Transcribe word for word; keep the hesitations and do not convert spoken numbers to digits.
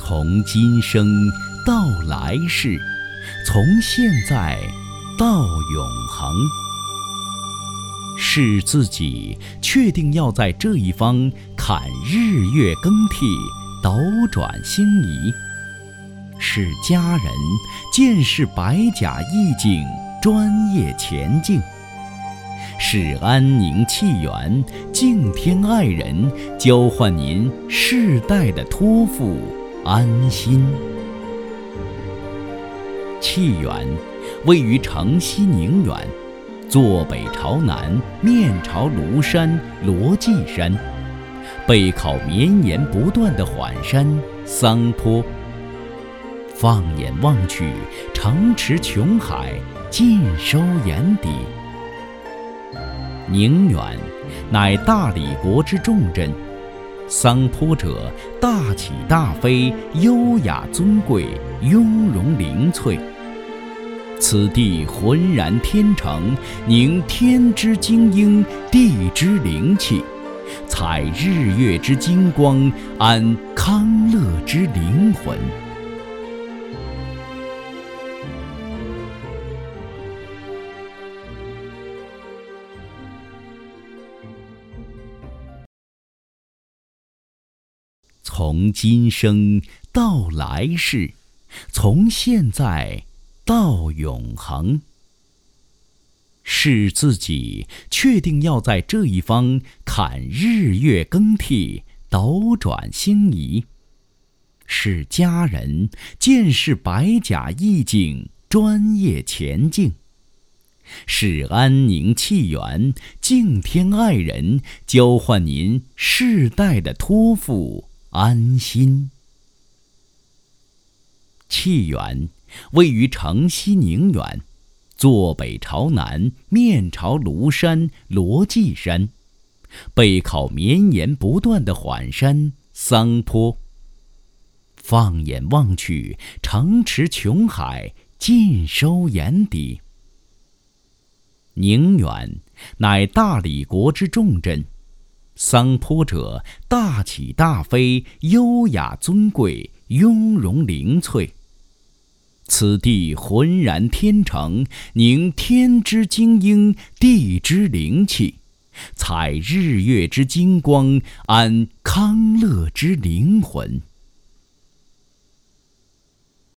从今生到来世，从现在到永恒，是自己确定要在这一方看日月更替，斗转星移；是家人见识百甲意境，专业前进；是安宁气缘，敬天爱人，交换您世代的托付，安心。气缘位于城西宁远，坐北朝南，面朝庐山、罗髻山，背靠绵延不断的缓山桑坡。放眼望去，城池琼海尽收眼底。宁远乃大理国之重镇，桑坡者大起大飞，优雅尊贵，雍容灵翠。此地浑然天成，凝天之精英，地之灵气，采日月之金光，安康乐之灵魂。从今生到来世，从现在到永恒，是自己确定要在这一方看日月更替，斗转星移；是家人见识百甲意境，专业前进；是安宁气缘，敬天爱人，交换您世代的托付，安心。气缘位于城西宁远，坐北朝南，面朝庐山、罗髻山，背靠绵延不断的缓山桑坡。放眼望去，城池琼海尽收眼底。宁远乃大理国之重镇，桑坡者大起大飞，优雅尊贵，雍容灵翠。此地浑然天成，凝天之精英，地之灵气，采日月之金光，安康乐之灵魂。